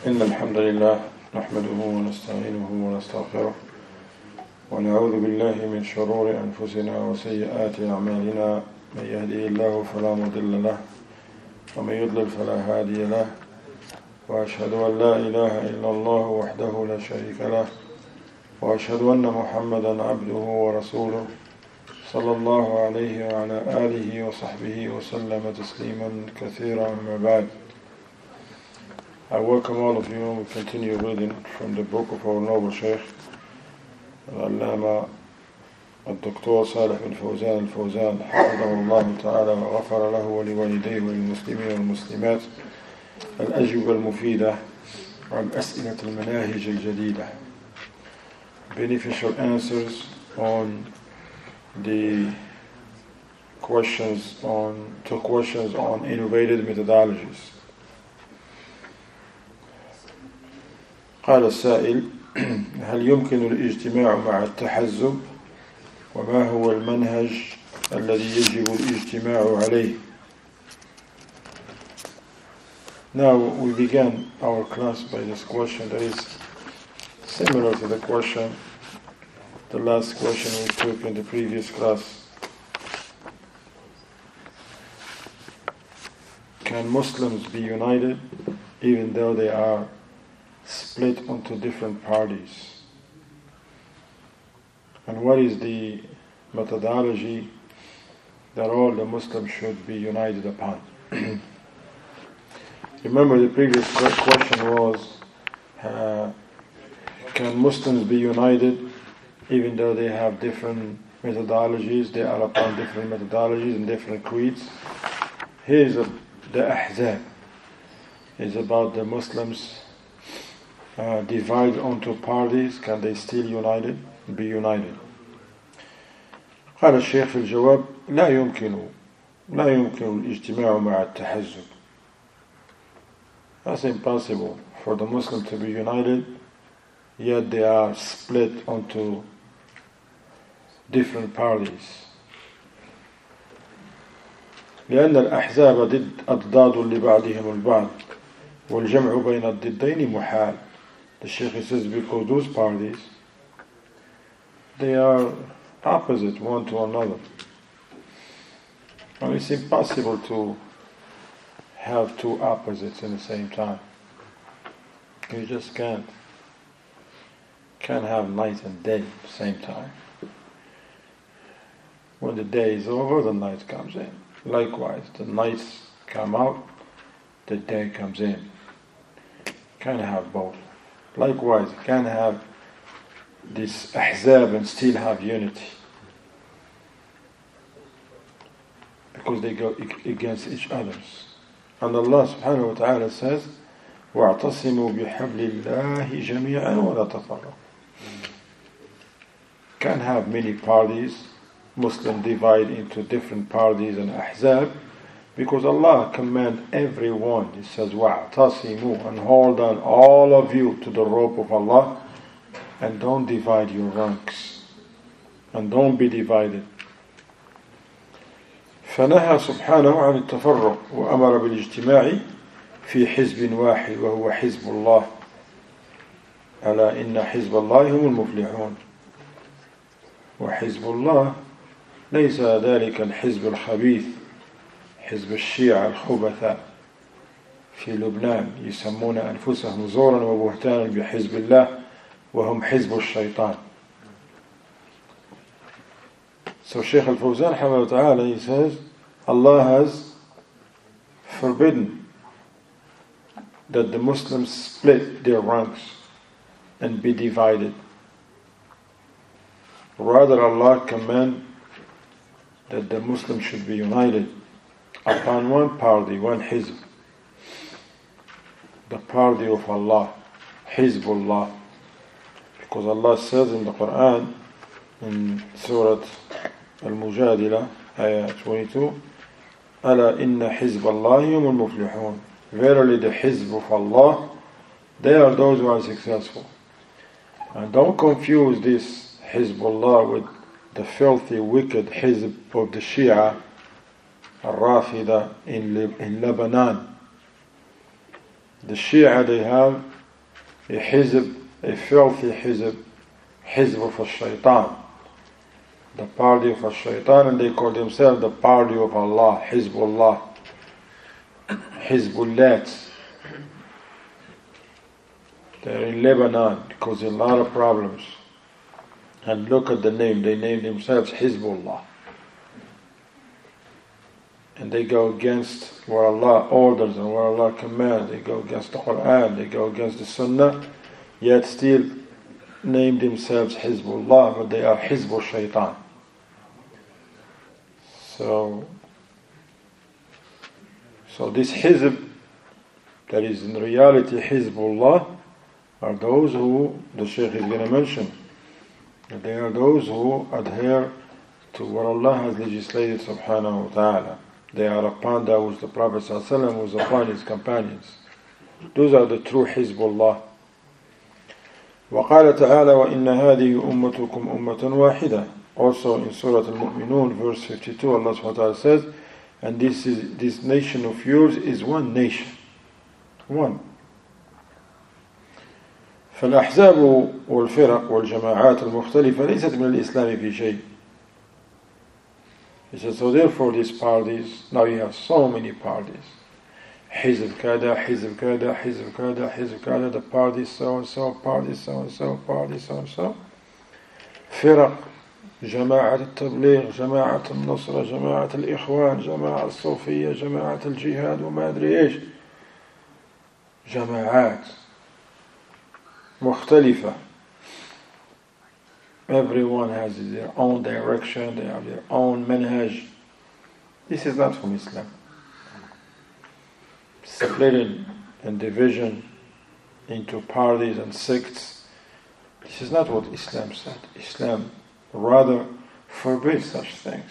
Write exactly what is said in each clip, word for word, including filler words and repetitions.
إن الحمد لله نحمده ونستعينه ونستغفره ونعوذ بالله من شرور أنفسنا وسيئات أعمالنا. من يهده الله فلا مضل له ومن يضلل فلا هادي له، وأشهد أن لا إله إلا الله وحده لا شريك له، وأشهد أن محمدا عبده ورسوله صلى الله عليه وعلى آله وصحبه وسلم تسليما كثيرا. أما بعد, I welcome all of you. We continue reading from the book of our noble Shaykh Al-Allama Al-Doctor Salih bin Fawzan Al-Fawzan حفظه الله تعالى وغفر له ولوالديه وللمسلمين والمسلمات الأجوبة المفيدة عن أسئلة المناهج الجديدة, beneficial answers on the questions on two questions on innovative methodologies. قال السائل: هل يمكن الاجتماع مع التحزب؟ وما هو المنهج الذي يجب الاجتماع عليه؟ Now we began our class by this question that is similar to the question, the last question we took in the previous class. Can Muslims be united even though they are split onto different parties? And what is the methodology that all the Muslims should be united upon? Remember, the previous question was, uh, can Muslims be united even though they have different methodologies, they are upon different methodologies and different creeds? Here is a, the Ahzab is about the Muslims Uh, divided onto parties. Can they still united be united? قال الشيخ في الجواب: لا يمكن لا يمكن الاجتماع مع التحزب. That's impossible for the Muslims to be united, yet they are split onto different parties. لأن الأحزاب ضد أضداد لبعضهم البعض والجمع بين الضدين محال. The Shaykh says because those parties, they are opposite one to another, and it's impossible to have two opposites in the same time. You just can't can't have night and day at the same time. When the day is over, the night comes in. Likewise, the nights come out, the day comes in. Can't have both. Likewise, you can't have this ahzab and still have unity, because they go against each other. And Allah subhanahu wa ta'ala says, وَاعْتَصِمُوا بِحَبْلِ اللَّهِ جَمِيعًا وَلَا تَفَرَّقُوا. Can't have many parties, Muslims divide into different parties and ahzab, because Allah commands everyone. He says, وَاعْتَصِمُوا, and hold on, all of you, to the rope of Allah, and don't divide your ranks, and don't be divided. فنهى سبحانه عن التفرق وأمر بالاجتماع في حزب واحد وهو حزب الله. ألا إن حزب الله هم المفلحون. وحزب الله ليس ذلك الحزب الخبيث، حزب الشيعة الخبثاء في لبنان يسمون أنفسهم زورا وبهتانا بحزب الله وهم حزب الشيطان. So Shaykh Al-Fawzan حفظه تعالى, he says, Allah has forbidden that the Muslims split their ranks and be divided. Rather, Allah commands that the Muslims should be united upon one party, one hizb, the party of Allah, Hizbullah. Because Allah says in the Quran, in Surah Al-Mujadila, ayah twenty-two, أَلَا إِنَّ حِزْبَ اللَّهِ هُمُ الْمُفْلِحُونَ. Verily the hizb of Allah, they are those who are successful. And don't confuse this Hizbullah with the filthy, wicked hizb of the Shia Al-Rafida in, in Lebanon. The Shia, they have a hizb, a filthy hizb, hizb of al-shaytan, the party of al-shaytan, and they call themselves the party of Allah, Hizbullah, Hizbullat. They're in Lebanon, causing a lot of problems. And look at the name, they name themselves Hizbullah. And they go against what Allah orders and what Allah commands. They go against the Quran, they go against the Sunnah, yet still name themselves Hizbullah, but they are Hizb Shaitan. So, so this Hizb, that is in reality Hizbullah, are those who the Shaykh is going to mention. They are those who adhere to what Allah has legislated subhanahu wa ta'ala. They are upon that which the Prophet ﷺ was upon his companions. Those are the true Hizbullah. وقال تعالى وإن هذه أمتكم أمة واحدة. Also in Surah Al-Mu'minun verse fifty-two, Allah subhanahu wa ta'ala says, and this is this nation of yours is one nation. One. فالأحزاب والفرق والجماعات المختلفة ليست من الإسلام في شيء. He says, so therefore these parties, now you have so many parties. Hizb kada, Hizb kada, Hizb kada, Hizb kada, the party so and so, party so and so, party so and so. فرق, جماعة التبليغ, جماعة النصرة, جماعة الإخوان, جماعة الصوفية, جماعة الجهاد وما أدري إيش. جماعات مختلفة. Everyone has their own direction, they have their own manhaj. This is not from Islam. Splitting and division into parties and sects, this is not what Islam said. Islam rather forbids such things.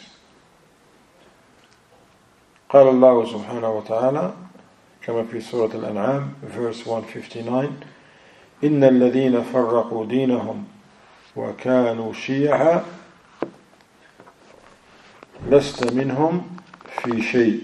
قال الله سبحانه وتعالى كما في سورة الأنعام verse one fifty-nine إن الذين فرقوا دينهم وكانوا شيعا لست منهم في شيء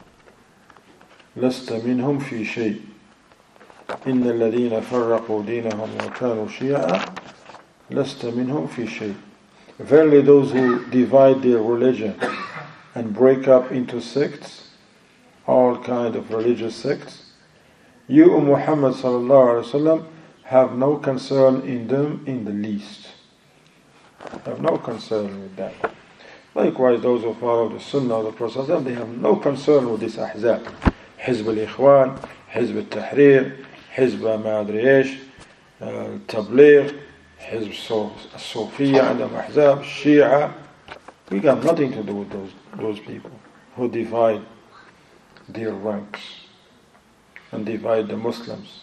لست منهم في شيء إن الذين فرقوا دينهم وكانوا شيعا لست منهم في شيء. Verily those who divide their religion and break up into sects, all kind of religious sects, you, O Muhammad sallallahu alaihi wasallam, have no concern in them in the least. Have no concern with that. Likewise, those who follow the Sunnah of the Prophet, they have no concern with this Ahzab. Hizb al-Ikhwan, Hizb al-Tahrir, Hizb al-Madri Eish, Tabligh, Hizb al-Sufiya, and al-Ahzab, Shia. We got nothing to do with those, those people who divide their ranks and divide the Muslims.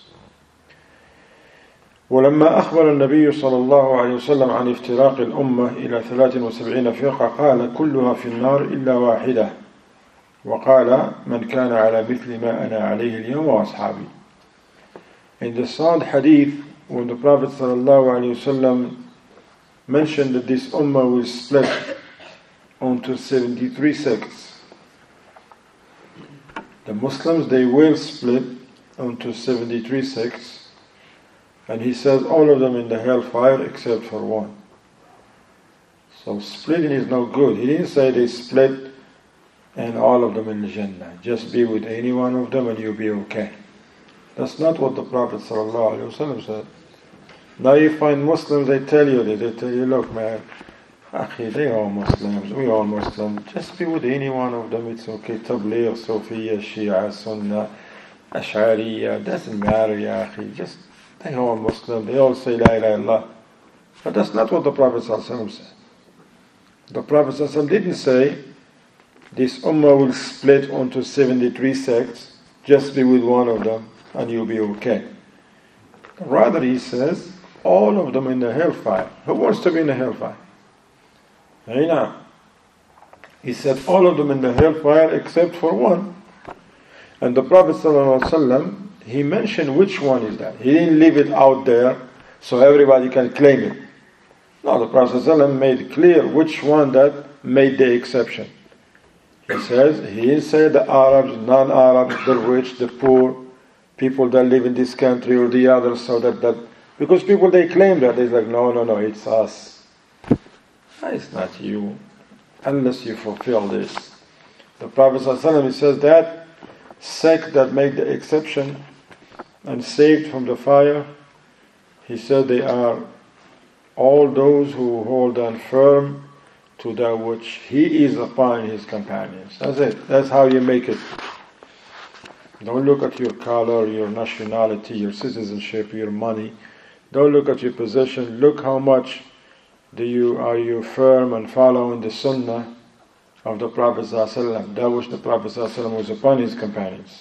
ولما أخبر النبي صلى الله عليه وسلم عن افتراق الأمة إلى ثلاث وسبعين فرقة قال كلها في النار إلا واحدة وقال من كان على مثل ما أنا عليه اليوم وأصحابي. In the sound hadith, when the Prophet صلى الله عليه وسلم mentioned that this ummah will split onto seventy-three sects, the Muslims, they will split onto seventy-three sects. And he says all of them in the hellfire except for one. So splitting is no good. He didn't say they split and all of them in the Jannah. Just be with any one of them and you'll be okay. That's not what the Prophet ﷺ said. Now you find Muslims, they tell you this. They tell you, look man, akhi, they are Muslims, we are Muslims. Just be with any one of them, it's okay. Tabligh, Sufiya, Shia, Sunnah, Ash'ariyya, doesn't matter, ya akhi. Just they are Muslim, they all say La ilaha illallah. But that's not what the Prophet ﷺ said. The Prophet ﷺ didn't say this ummah will split onto seventy-three sects, just be with one of them and you'll be okay. Rather he says all of them in the hellfire. Who wants to be in the hellfire? He said all of them in the hellfire except for one. And the Prophet ﷺ, he mentioned which one is that. He didn't leave it out there so everybody can claim it. No, the Prophet ﷺ made clear which one that made the exception. He says, he didn't say the Arabs, non-Arabs, the rich, the poor. people that live in this country or the other, so that, that because people they claim that, they're like, no, no, no, it's us. It's not you, unless you fulfill this. The Prophet ﷺ says that sect that made the exception and saved from the fire, he said they are all those who hold on firm to that which he is upon his companions. That's it. That's how you make it. Don't look at your color, your nationality, your citizenship, your money. Don't look at your position. Look how much do you are you firm and following the sunnah of the Prophet ﷺ, that which the Prophet ﷺ was upon his companions.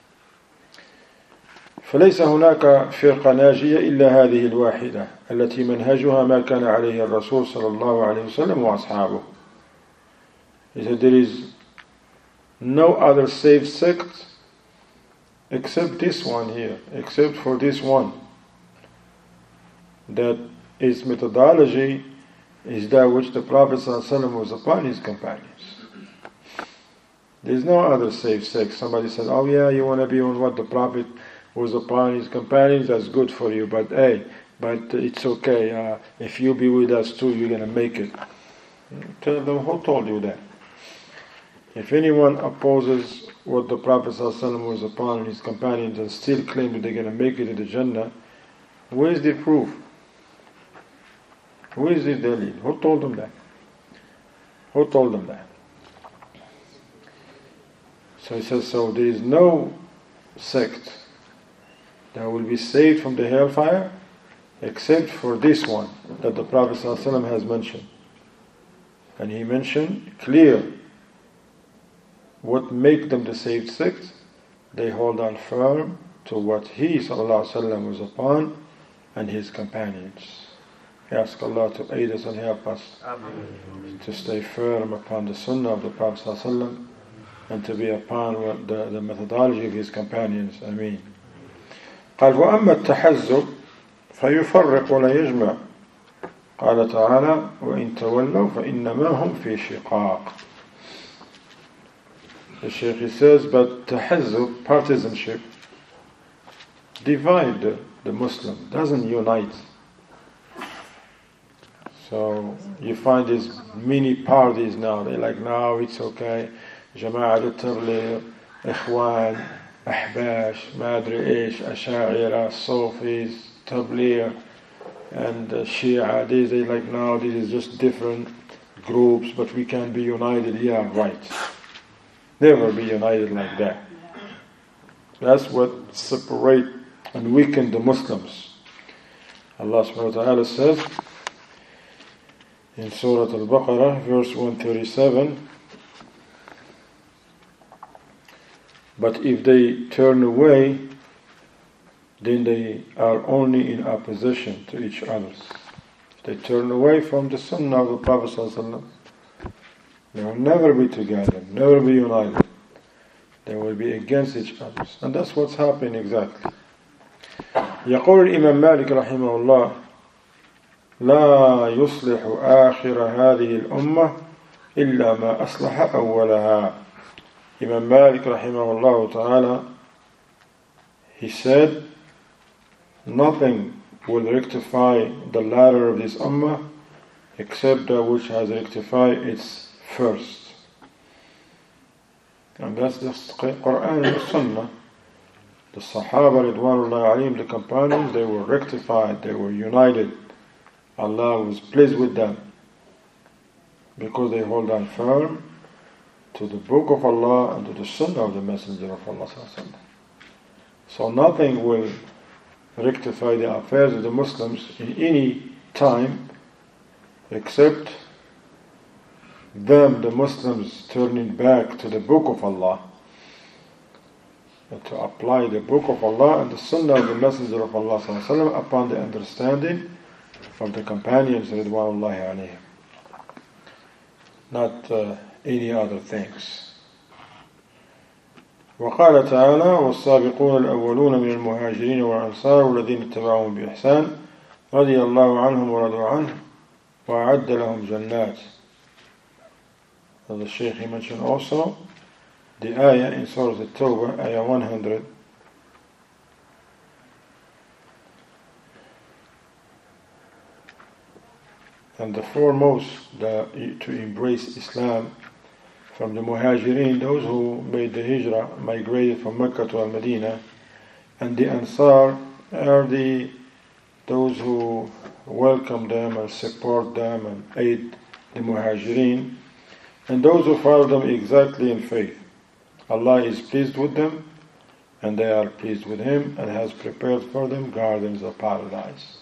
فليس هناك فرقة ناجية إلا هذه الواحدة التي منهجها ما كان عليه الرسول صلى الله عليه وسلم وأصحابه. He said there is no other saved sect except this one here, except for this one, that its methodology is that which the Prophet ﷺ was upon his companions. There is no other saved sect. Somebody says, oh yeah, you want to be on what the Prophet was upon his companions, that's good for you, but hey, but it's okay, uh, if you be with us too, you're going to make it. Tell them, who told you that? If anyone opposes what the Prophet ﷺ was upon and his companions and still claim that they're going to make it to the Jannah, where is the proof? Who is the dalil? Who told them that? Who told them that? So he says, so there is no sect that will be saved from the hellfire except for this one that the Prophet ﷺ has mentioned. And he mentioned clear what make them the saved sect. They hold on firm to what he ﷺ was upon and his companions. We ask Allah to aid us and help us Amen. To stay firm upon the sunnah of the Prophet ﷺ and to be upon the, the methodology of his companions. Ameen. قال وأما التحزب فيفرق ولا يجمع قال تعالى وإن تولوا فإنما هم في شقاق. The Shaykh says, but tahazzub, partisanship, divide the, the Muslim, doesn't unite. So you find these mini parties now. They're like, no, it's okay. Jama'at al-Tabligh, Ikhwan, Ahbash, Madri Ish, Asha'ira, Sufis, Tabligh, and uh, Shia. These, they're like, no, this is just different groups, but we can be united. Yeah, right. Never be united like that. That's what separate and weaken the Muslims. Allah subhanahu wa ta'ala says in Surah Al-Baqarah, verse one thirty-seven, but if they turn away, then they are only in opposition to each other. If they turn away from the sunnah of the Prophet ﷺ, they will never be together, never be united. They will be against each other. And that's what's happening exactly. يقول الإمام مالك رحمه الله لا يصلح آخر هذه الأمة إلا ما أصلح أولها. Imam Malik rahimahullah ta'ala, he said, nothing will rectify the latter of this ummah except that which has rectified its first. And that's the Quran and the Sunnah. The Sahaba Ridwanullah alayhim, the companions, they were rectified, they were united. Allah was pleased with them because they hold on firm to the Book of Allah and to the Sunnah of the Messenger of Allah. So nothing will rectify the affairs of the Muslims in any time except them, the Muslims, turning back to the Book of Allah, and to apply the Book of Allah and the Sunnah of the Messenger of Allah upon the understanding of the companions Ridwanullahi alayhim, not uh, any other things. وقال تعالى والسابقون الأولون من المهاجرين والأنصار والذين اتبعوهم بإحسان رضي الله عنهم ورضوا عنه وأعد لهم جنات. So the Shaykh, he mentioned also the ayah in Surah At-Tawbah, ayah one hundred And the foremost the, to embrace Islam from the Muhajirin, those who made the Hijrah, migrated from Mecca to Al-Madinah, and the Ansar are the those who welcome them and support them and aid the Muhajirin, and those who follow them exactly in faith. Allah is pleased with them, and they are pleased with Him, and has prepared for them gardens of paradise.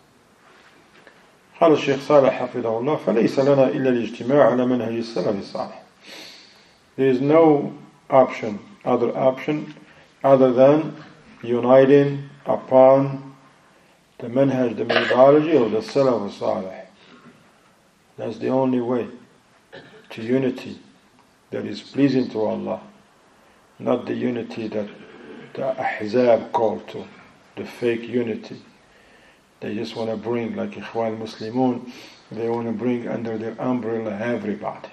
قال الشيخ صالح حفظه الله فليس لنا إلا الاجتماع على منهج السلف الصالح. There is no option, other option, other than uniting upon the manhaj, the methodology of the Salaf al-Salih. That's the only way to unity that is pleasing to Allah, not the unity that the Ahzab call to, the fake unity. They just want to bring, like Ikhwan Muslimun, they want to bring under their umbrella everybody.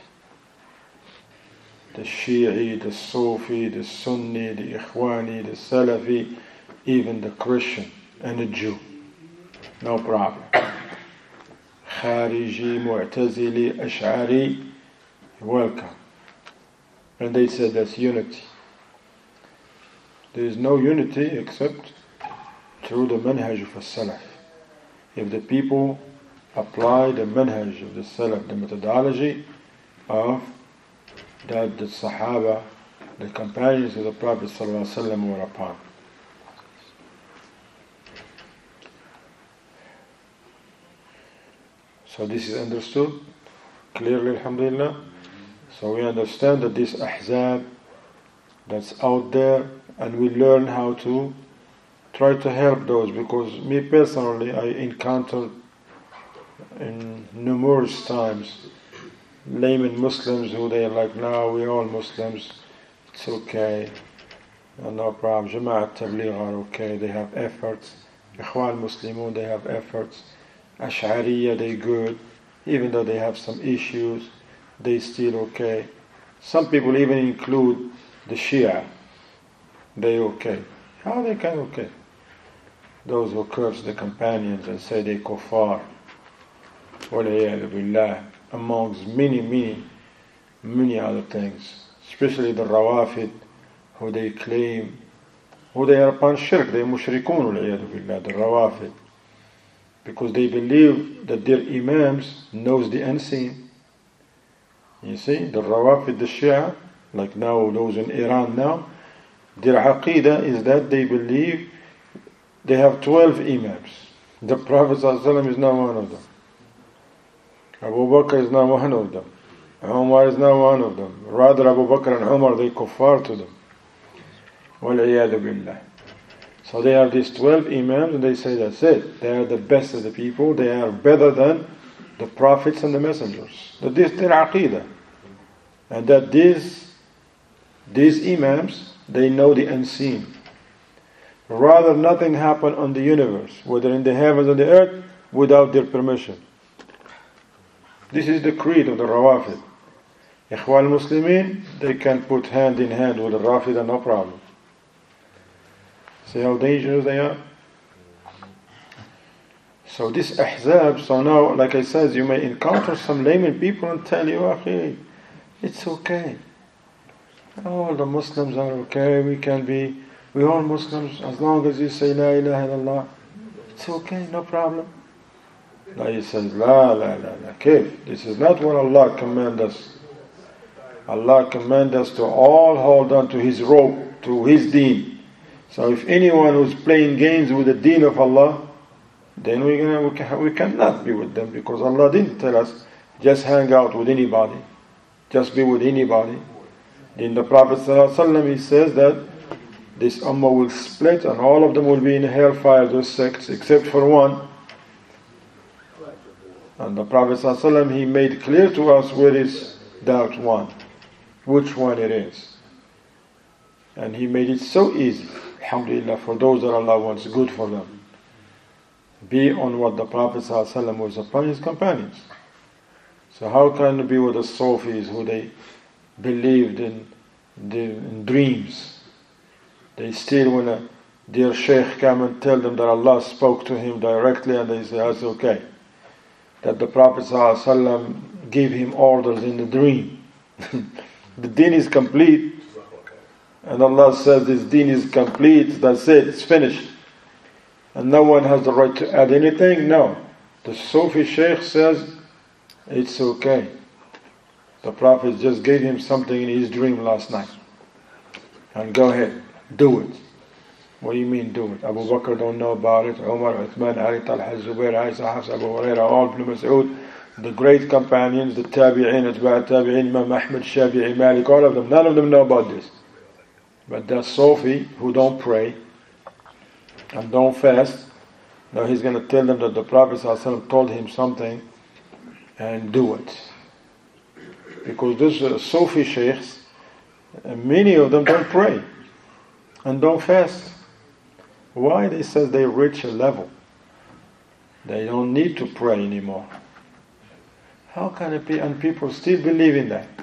The Shi'i, the Sufi, the Sunni, the Ikhwani, the Salafi, even the Christian and the Jew. No problem. Khariji, Mu'tazili, Ash'ari, welcome. And they said that's unity. There is no unity except through the manhaj of as-Salaf. If the people apply the manhaj of the Salaf, the methodology of that the Sahaba, the companions of the Prophet ﷺ were upon. So this is understood clearly, alhamdulillah. So we understand that this ahzab that's out there, and we learn how to try to help those, because me personally, I encountered in numerous times layman Muslims who they are like, no, we're all Muslims, it's okay, no problem. Jama'at Tabligh are okay, they have efforts. Ikhwan Muslimun, they have efforts. Ash'ariya, they good, even though they have some issues, they still okay. Some people even include the Shia, they okay. How they can okay? Those who curse the companions and say they kuffar, wal'iyadu billah, amongst many, many, many other things, especially the Rawafid, who they claim, who they are upon shirk, they mushrikun, wal'iyadu billah, the Rawafid, because they believe that their imams knows the unseen. You see, the Rawafid, the Shia, like now those in Iran now, their aqidah is that they believe they have twelve imams. The Prophet ﷺ is not one of them. Abu Bakr is not one of them. Umar is not one of them. Rather, Abu Bakr and Umar, they kuffar to them. Wal-iyadu billah. So they have these twelve imams, and they say that's it. They are the best of the people. They are better than the prophets and the messengers. That this is their aqidah. And that these, these imams, they know the unseen. Rather, nothing happen on the universe, whether in the heavens or the earth, without their permission. This is the creed of the Rawafid. Ikhwan Muslimin, they can put hand in hand with the Rafida, no problem. See how dangerous they are? So this ahzab, so now, like I said, you may encounter some layman people and tell you, Akhi, it's okay. All the Muslims are okay, we can be, we're all Muslims, as long as you say La ilaha illallah, it's okay, no problem. Now he says, La la la la, kif. This is not what Allah command us. Allah command us to all hold on to His rope, to His deen. So if anyone who's playing games with the deen of Allah, then we're gonna, we, can, we cannot be with them, because Allah didn't tell us just hang out with anybody, just be with anybody. In the Prophet ﷺ, he says that this ummah will split and all of them will be in hellfire, those sects, except for one. And the Prophet ﷺ, he made clear to us where is that one, which one it is. And he made it so easy, alhamdulillah, for those that Allah wants good for them. Be on what the Prophet ﷺ was upon his companions. So how can it be with the Sufis who they believed in, the, in dreams? They still, when a, their sheikh come and tell them that Allah spoke to him directly, and they say, that's okay. that the Prophet ﷺ gave him orders in the dream. The deen is complete, and Allah says this deen is complete, that's it, it's finished. And no one has the right to add anything? No. The Sufi Shaykh says, it's okay. The Prophet just gave him something in his dream last night. And go ahead, do it. What do you mean do it? Abu Bakr don't know about it. Umar, Uthman, Ali, Talha, Zubair, Aisha, Hafsa, Abu Hurairah, all Ibn Mas'ud, the great companions, the Tabi'in, Atba' Tabi'in, Imam Ahmad, Shafi'i, Malik, all of them, none of them know about this. But the Sufi who don't pray and don't fast, now he's going to tell them that the Prophet ﷺ told him something and do it. Because those uh, Sufi sheikhs, uh, many of them don't pray and don't fast. Why? They says they reach a level. They don't need to pray anymore. How can it be? And people still believe in that.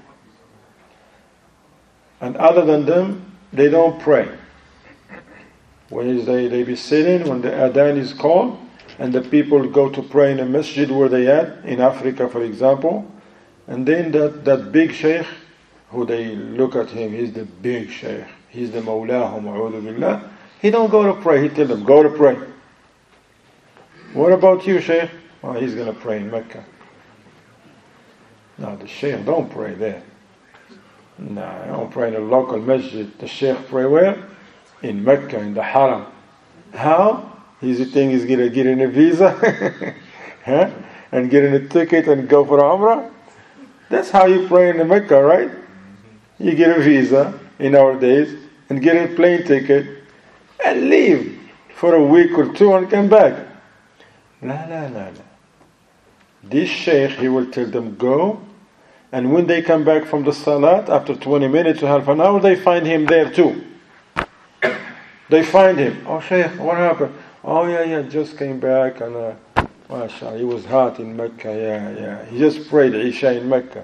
And other than them, they don't pray. When they, they be sitting, when the adhan is called, and the people go to pray in a masjid where they at, in Africa for example, and then that, that big sheikh, who they look at him, he's the big sheikh, he's the mawlahum, a'udhu billah, he don't go to pray, he tell them, go to pray. What about you, sheikh? Oh, he's going to pray in Mecca. No, the sheikh don't pray there. No, I don't pray in a local masjid. The sheikh pray where? In Mecca, in the Haram. How? He's thinking he's going to get in a visa huh? and get in a ticket and go for Umrah. That's how you pray in Mecca, right? You get a visa in our days and get a plane ticket and leave for a week or two and come back. La la la la. This sheikh, he will tell them go, and when they come back from the salat after twenty minutes to half an hour, they find him there too. They find him. Oh sheikh, what happened? Oh yeah, yeah, just came back and uh, mashallah, he was hot in Mecca. Yeah, yeah. He just prayed Isha in Mecca.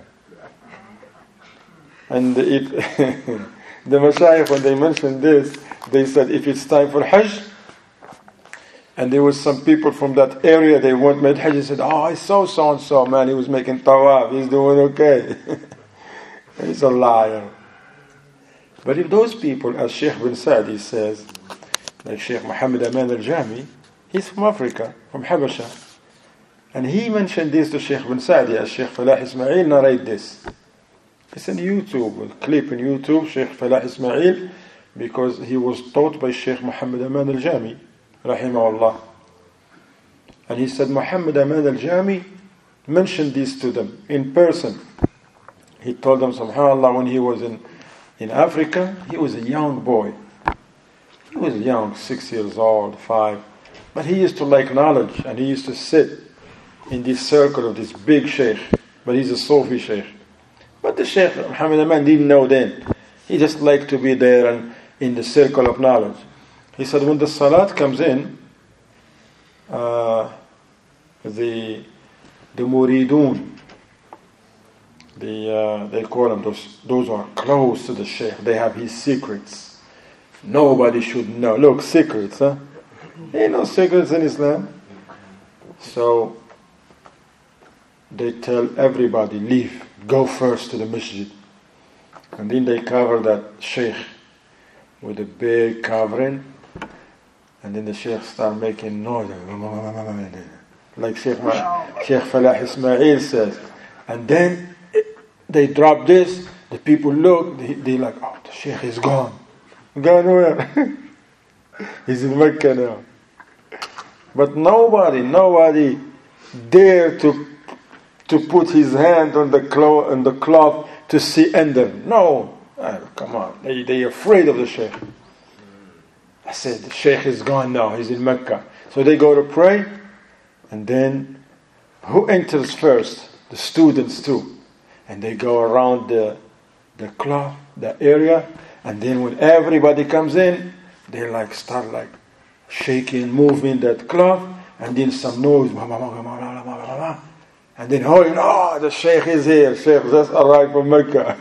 And it, the Mashayikh, when they mentioned this, they said if it's time for Hajj, and there was some people from that area, they went made Hajj and said, oh, I saw so-and-so, man, he was making tawaf, he's doing okay. He's a liar. But if those people, as Sheikh bin Sa'di says, like Sheikh Muhammad Aman al-Jami, he's from Africa, from Habasha, and he mentioned this to Sheikh bin Sa'di, as Sheikh Falah Ismail narrate this. It's on YouTube, a clip on YouTube, Sheikh Falah Ismail, because he was taught by Sheikh Muhammad Aman al-Jami, rahimahullah. And he said Muhammad Aman al-Jami mentioned this to them in person. He told them, subhanAllah, when he was in, in Africa, he was a young boy. He was young, six years old, five. But he used to like knowledge, and he used to sit in this circle of this big sheikh. But he's a Sufi sheikh. But the sheikh, Muhammad Aman, didn't know then. He just liked to be there and in the circle of knowledge. He said when the salat comes in, uh, the the muridun, the uh, they call them those those who are close to the sheikh. They have his secrets. Nobody should know. Look, secrets, huh? Ain't no secrets in Islam. So they tell everybody, leave, go first to the masjid, and then they cover that sheikh with a big covering. And then the sheikh start making noise, like Sheikh, Sheikh Falah Ismail says. And then they drop this, the people look, they, they like, oh, the sheikh is gone. Gone where? He's in Mecca now. But nobody, nobody dare to to put his hand on the cloth, on the cloth to see under. No, oh, come on, they they're afraid of the sheikh. I said, the sheikh is gone now, he's in Mecca. So they go to pray, and then who enters first? The students too. And they go around the the cloth, the area, and then when everybody comes in, they like start like shaking, moving that cloth, and then some noise, and then oh, you know, the sheikh is here, sheikh just arrived from Mecca.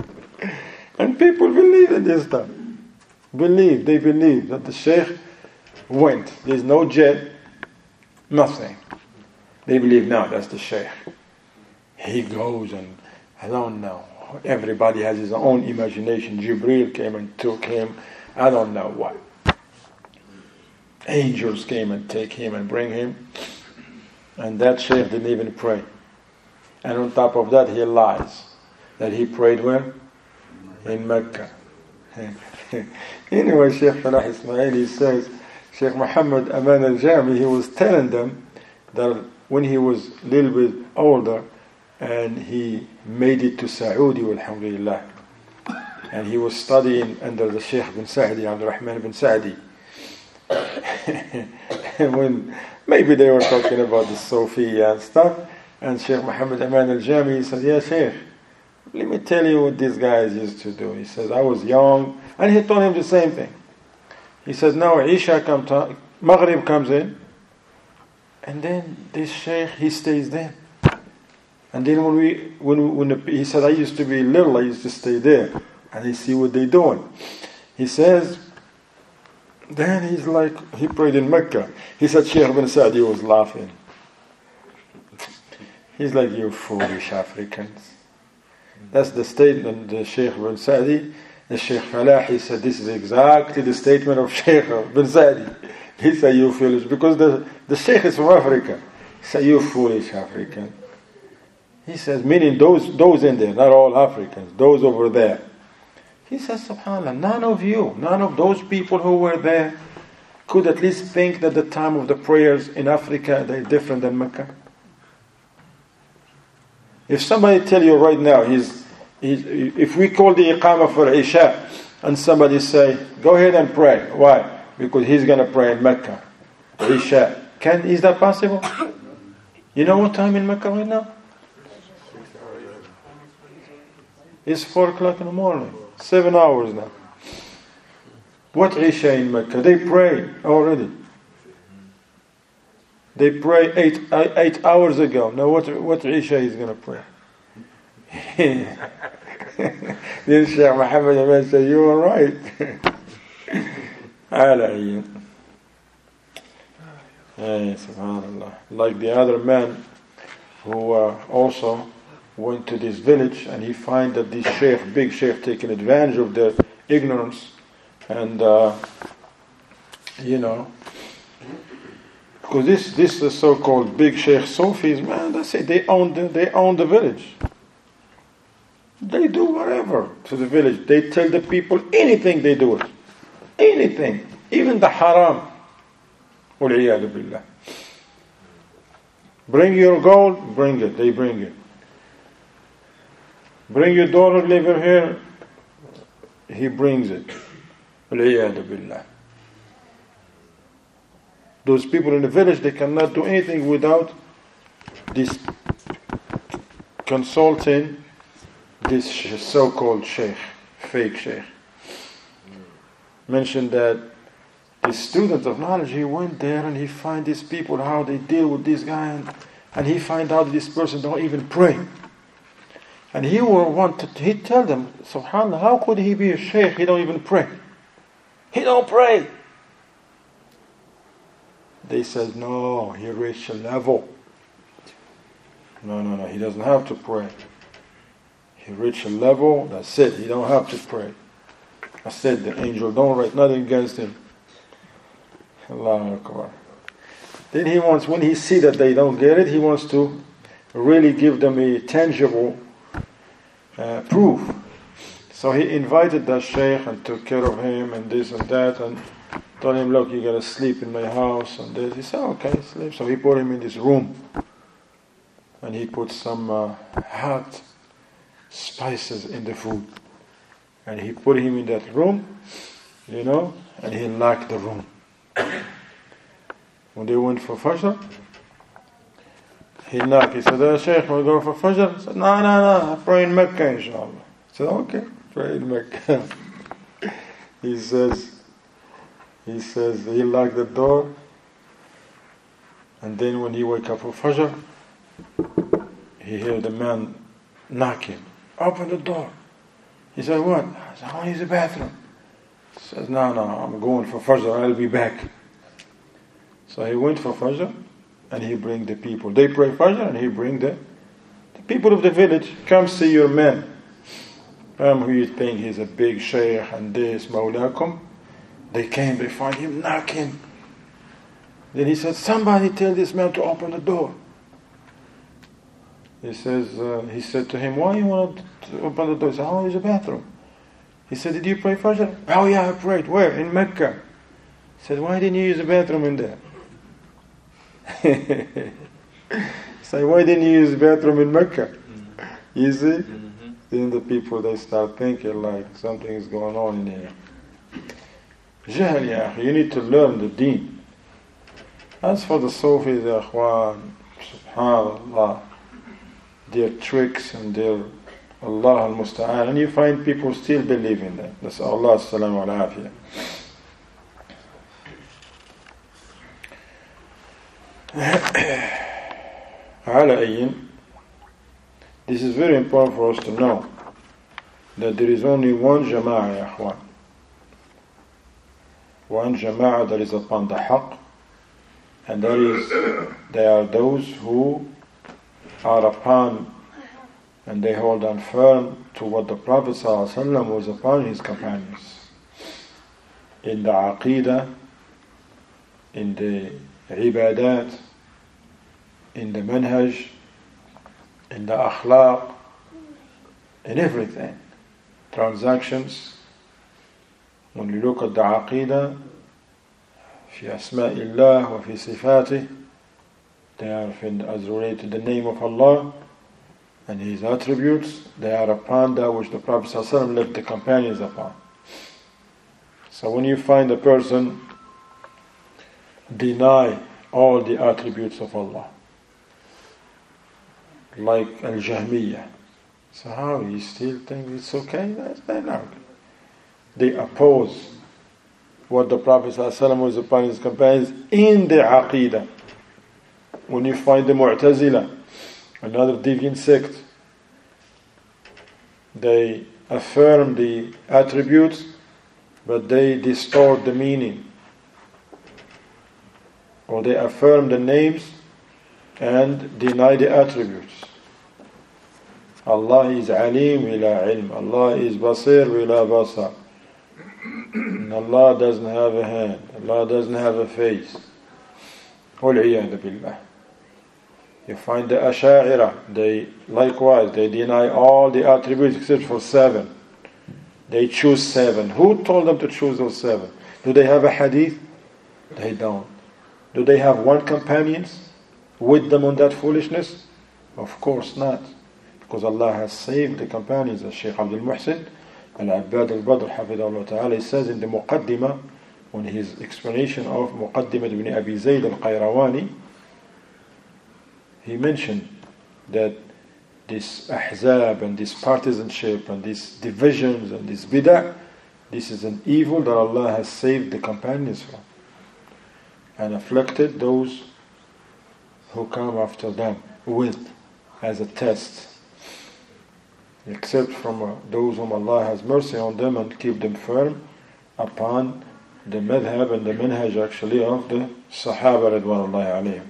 And people believe in this stuff. Believe, they believe that the sheikh went. There's no jet, nothing. They believe now that's the Shaykh. He goes and I don't know. Everybody has his own imagination. Jibreel came and took him. I don't know what. Angels came and take him and bring him. And that Shaykh didn't even pray. And on top of that, he lies that he prayed where? In Mecca. Anyway, Shaykh Falah Ismaili says, Shaykh Muhammad Aman al-Jami, he was telling them that when he was a little bit older and he made it to Saudi, alhamdulillah, and he was studying under the Shaykh bin Sa'di, Abdul Rahman bin Sa'di. And when maybe they were talking about the Sophia and stuff, and Shaykh Muhammad Aman al-Jami, he said, yeah, Shaykh, let me tell you what these guys used to do. He says, I was young, and he told him the same thing. He says, now Isha comes, to, Maghrib comes in, and then this Shaykh, he stays there. And then when we, when, we, when the, he said, I used to be little, I used to stay there, and I see what they're doing. He says, then he's like, he prayed in Mecca. He said, Shaykh bin Sa'di was laughing. He's like, you foolish Africans. That's the statement the Shaykh bin Sa'di, the Shaykh Falah, he said, this is exactly the statement of Shaykh bin Sa'di. He said, you foolish, because the, the Shaykh is from Africa. He said, you foolish African. He says, meaning those those in there, not all Africans, those over there. He says, subhanAllah, none of you, none of those people who were there could at least think that the time of the prayers in Africa, they're different than Mecca. If somebody tell you right now, he's, he's, if we call the Iqamah for Isha, and somebody say, go ahead and pray. Why? Because he's going to pray in Mecca. Isha. Can, is that possible? You know what time in Mecca right now? It's four o'clock in the morning. Seven hours now. What Isha in Mecca? They pray already. They pray eight eight hours ago. Now what what Isha is going to pray? Then Shaykh Muhammad Aman said, you are right. Hey, subhanallah. Like the other man who uh, also went to this village, and he find that this sheikh, big sheikh, taking advantage of their ignorance, and uh, you know, because this this the so-called big sheikh Sufis, man, that's it. They own the, they own the village. They do whatever to the village. They tell the people anything, they do it, anything, even the haram. Wal-iyadu billah. Bring your gold, bring it. They bring it. Bring your daughter, leave her here. He brings it. Wal-iyadu billah. Those people in the village, they cannot do anything without this consulting this so-called sheikh, fake sheikh. Mentioned that the student of knowledge, he went there and he find these people, how they deal with this guy, and, and he find out this person don't even pray. And he will want to, he tell them, subhanAllah, how could he be a sheikh? He don't even pray. He don't pray. They said, no, he reached a level. No, no, no, he doesn't have to pray. He reached a level, that's it, he don't have to pray. I said, the angel don't write nothing against him. Allahu Akbar. Then he wants, when he see that they don't get it, he wants to really give them a tangible uh, proof. So he invited that sheikh and took care of him and this and that, and told him, look, you gotta sleep in my house and this. He said, okay, sleep. So he put him in this room, and he put some uh, hot spices in the food, and he put him in that room, you know, and he locked the room. When they went for Fajr, he knocked. He said, oh, Shaykh, want to go for Fajr? He said, no, no, no, I pray in Mecca, inshallah. He said, okay, pray in Mecca. he says, he says, he locked the door, and then when he woke up for Fajr, he heard the man knocking. Open the door. He said, what? I said, I want to use the bathroom. He says, no, no, I'm going for Fajr, I'll be back. So he went for Fajr, and he bring the people. They pray Fajr, and he bring the, the people of the village. Come see your man. Um, who you think he's a big sheikh and this, Mawlakum. They came, they find him knocking. Then he said, somebody tell this man to open the door. He says, uh, he said to him, why you want to open the door? He said, how is the bathroom? He said, did you pray Fajr? Oh yeah, I prayed. Where? In Mecca. He said, why didn't you use the bathroom in there? So why didn't you use the bathroom in Mecca? Mm-hmm. You see? Mm-hmm. Then the people, they start thinking like something is going on in here. Jahl, ya akhi, you need to learn the deen. As for the Sufis, the Akhwan, subhanallah, their tricks and their Allah al-Musta'an, and you find people still believe in that. That's Allah as-salam wa al-afiyah. This is very important for us to know that there is only one jama'ah, ya akhwan. One jama'ah that is upon the haqq, and that is, they are those who are upon and they hold on firm to what the Prophet ﷺ was upon his companions. In the aqidah, in the ibadat, in the manhaj, in the akhlaq, in everything. Transactions. When you look at the aqidah, في أسماء الله وفي صفاته, they are as related to the name of Allah and His attributes. They are upon that which the Prophet ﷺ left the companions upon. So when you find a person deny all the attributes of Allah, like Al-Jahmiyyah, so how you still think it's okay? They're not. They oppose what the Prophet ﷺ was upon his companions in the aqidah. When you find the Mu'tazila, another deviant sect, they affirm the attributes, but they distort the meaning. Or they affirm the names and deny the attributes. Allah is Alim wila ilm. Allah is Basir wila basar. And Allah doesn't have a hand. Allah doesn't have a face. Wal-'iyadhu billah. You find the Asha'ira, they likewise, they deny all the attributes except for seven. They choose seven. Who told them to choose those seven? Do they have a hadith? They don't. Do they have one companions with them on that foolishness? Of course not. Because Allah has saved the companions, as Shaykh Abdul Muhsin Al-Abbad Al-Badr Hafidahullah Ta'ala, he says in the Muqaddimah, on his explanation of Muqaddimat ibn Abi Zayd Al-Qayrawani, he mentioned that this ahzab and this partisanship and these divisions and this bid'ah, this is an evil that Allah has saved the companions from and afflicted those who come after them with as a test, except from uh, those whom Allah has mercy on them and keep them firm upon the madhab and the manhaj actually of the Sahaba Ridwanullahi alayhim.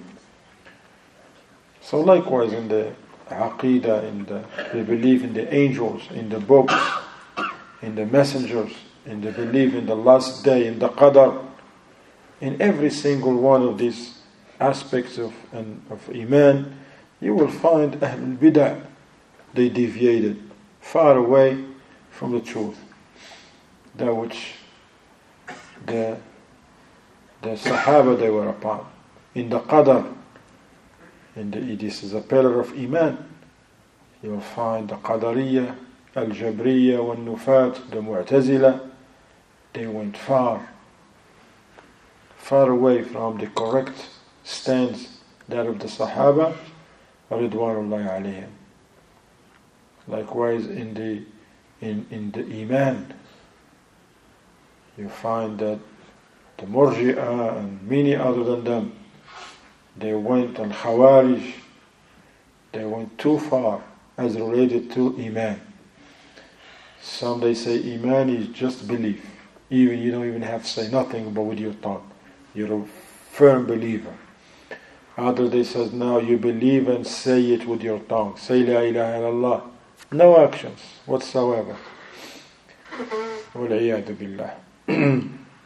So likewise in the aqidah, in the, the belief in the angels, in the books, in the messengers, in the belief in the last day, in the qadar, in every single one of these aspects of, and, of iman, you will find Ahlul Bid'ah, they deviated far away from the truth. That which the, the Sahaba they were upon. In the qadar, and this is a pillar of iman, you will find the Qadariyah, Al-Jabriyah, Wal-Nufat, the Mu'tazila, they went far, far away from the correct stance, that of the Sahaba, Ridwanullahi alayhim. Likewise in the in, in the Iman, you find that the Murji'ah and many other than them, they went, and Khawarij, they went too far as related to Iman. Some they say Iman is just belief. Even you don't even have to say nothing but with your tongue. You're firm believer. Other they says, no, you believe and say it with your tongue. Say La ilaha illallah. No actions whatsoever. Wal-iyadu billah.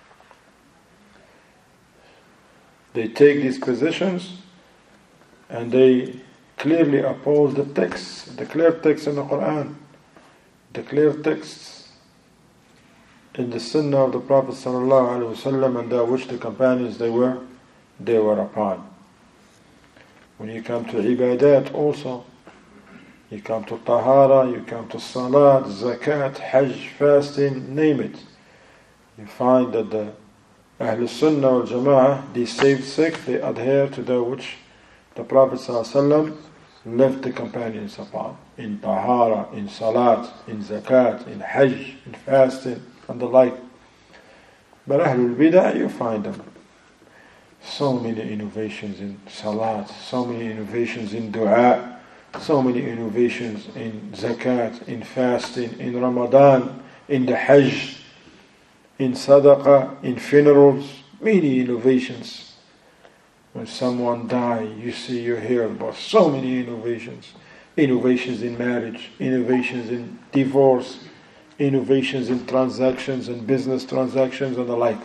They take these positions and they clearly oppose the texts, the clear texts in the Quran, the clear texts in the Sunnah of the Prophet sallallahu alaihi wasallam, and that which the companions they were they were upon. When you come to ibadat also, you come to tahara, you come to salat, zakat, hajj, fasting, name it. You find that the Ahlul Sunnah wal Jama'ah, the saved sect, they adhere to that which the Prophet ﷺ left the companions upon. In tahara, in salat, in zakat, in hajj, in fasting, and the like. But Ahlul Bid'ah, you find them. So many innovations in salat, so many innovations in dua, so many innovations in zakat, in fasting, in Ramadan, in the hajj, in sadaqah, in funerals, many innovations. When someone dies, you see, you hear about so many innovations. Innovations in marriage, innovations in divorce, innovations in transactions and business transactions and the like.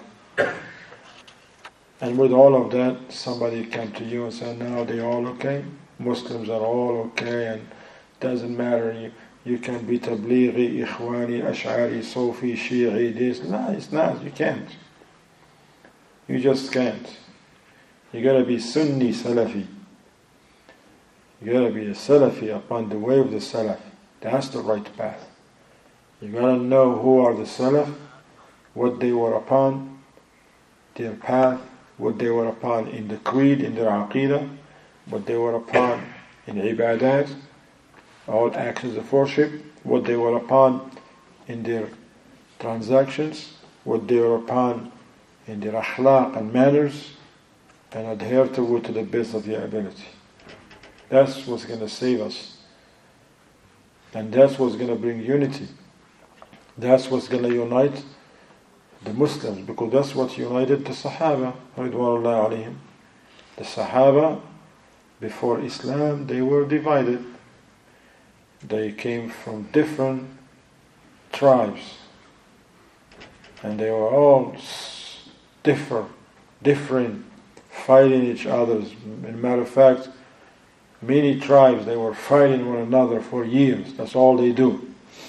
And with all of that, somebody come to you and say, now they're all okay. Muslims are all okay, and doesn't matter. You, you can be Tablighi, Ikhwani, Ash'ari, Sufi, Shi'i, this. No, it's not. You can't. You just can't. You gotta be Sunni Salafi. You gotta be a Salafi upon the way of the Salaf. That's the right path. You gotta know who are the Salaf, what they were upon, their path, what they were upon in the creed, in their aqidah, what they were upon in ibadat, all actions of worship, what they were upon in their transactions, what they were upon in their akhlaq and manners, and adhere to it to the best of your ability. That's what's going to save us. And that's what's going to bring unity. That's what's going to unite the Muslims, because that's what united the Sahaba, ridwanullahi alayhim. The Sahaba, before Islam, they were divided. They came from different tribes, and they were all different, different, fighting each other. As a matter of fact, many tribes, they were fighting one another for years. That's all they do.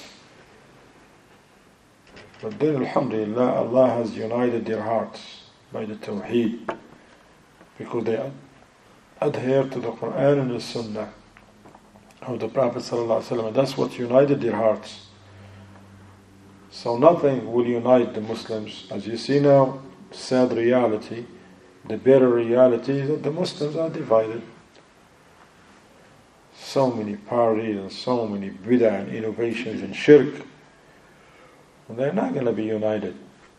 But then, alhamdulillah, Allah has united their hearts by the Tawheed, because they adhere to the Quran and the Sunnah of the Prophet ﷺ, and that's what united their hearts. So nothing will unite the Muslims. As you see now, sad reality, the bitter reality is that the Muslims are divided. So many parties and so many bid'ah and innovations and shirk. They're not going to be united.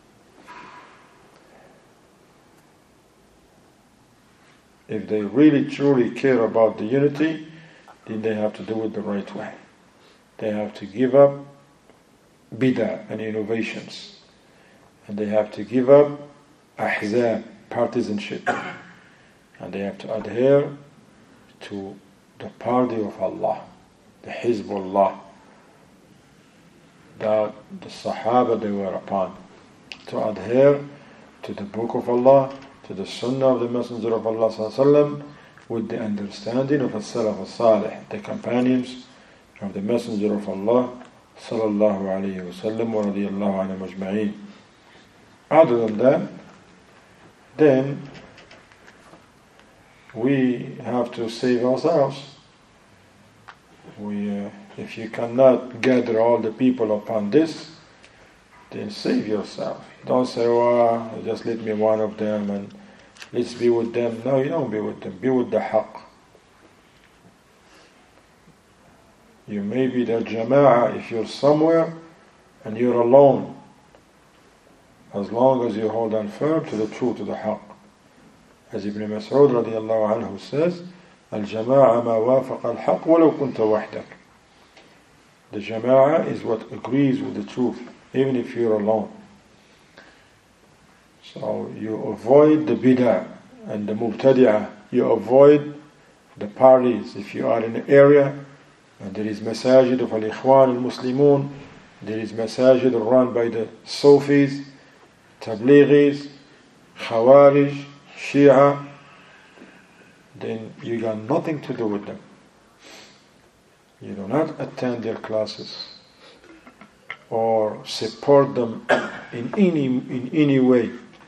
If they really truly care about the unity, then they have to do it the right way. They have to give up bid'ah and innovations. And they have to give up ahzab, partisanship. And they have to adhere to the party of Allah, the Hizbullah, that the Sahaba they were upon, to adhere to the Book of Allah, to the Sunnah of the Messenger of Allah sallallahu with the understanding of as-Salaf as-Salih, the companions of the Messenger of Allah sallallahu alayhi wa sallam wa radiyallahu anhum ajma'in. Other than that, then we have to save ourselves. We, uh, if you cannot gather all the people upon this, then save yourself. Don't say, well, just let me one of them and let's be with them. No, you don't be with them. Be with the haqq. You may be the jama'ah if you're somewhere and you're alone, as long as you hold on firm to the truth, to the haqq. As Ibn Mas'ud radiallahu anhu says, الجماعة ما وافق الحق ولو كنت وحدك. The jama'ah is what agrees with the truth, even if you're alone. So you avoid the bid'ah. and the Mubtadi'ah. You avoid the parties. If you are in an area and there is masajid of Al-Ikhwan Al-Muslimun, there is masajid run by the Sufis, Tablighis, Khawarij, Shia, then you got nothing to do with them. You do not attend their classes or support them in any in any way.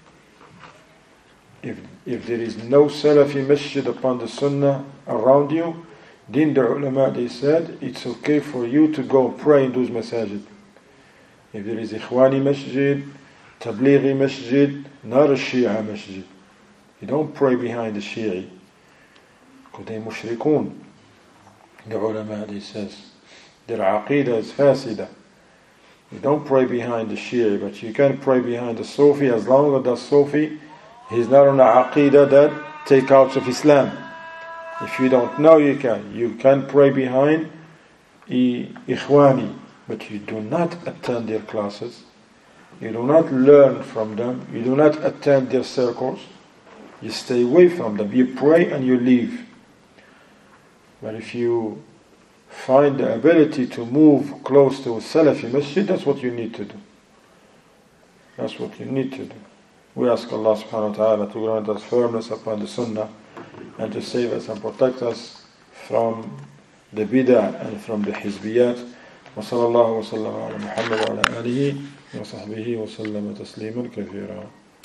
If if there is no Salafi masjid upon the Sunnah around you, then the ulama, they said it's okay for you to go pray in those masajid. If there is Ikhwani masjid, Tablighi masjid, not a Shia masjid, you don't pray behind the Shia, because they're mushrikun. The ulama, they says their aqidah is fasida. You don't pray behind the Shia, but you can pray behind the Sufi as long as the Sufi he's not on the aqidah that take out of Islam. If you don't know, you can. You can pray behind Ikhwani, but you do not attend their classes. You do not learn from them. You do not attend their circles. You stay away from them. You pray and you leave. But if you find the ability to move close to a Salafi masjid, that's what you need to do. That's what you need to do. We ask Allah subhanahu wa ta'ala to grant us firmness upon the Sunnah and to save us and protect us from the bid'ah and from the hizbiyat. Wa sallallahu wa sallam ala Muhammad wa ala alihi wa sahbihi wa sallam tasliman kathira.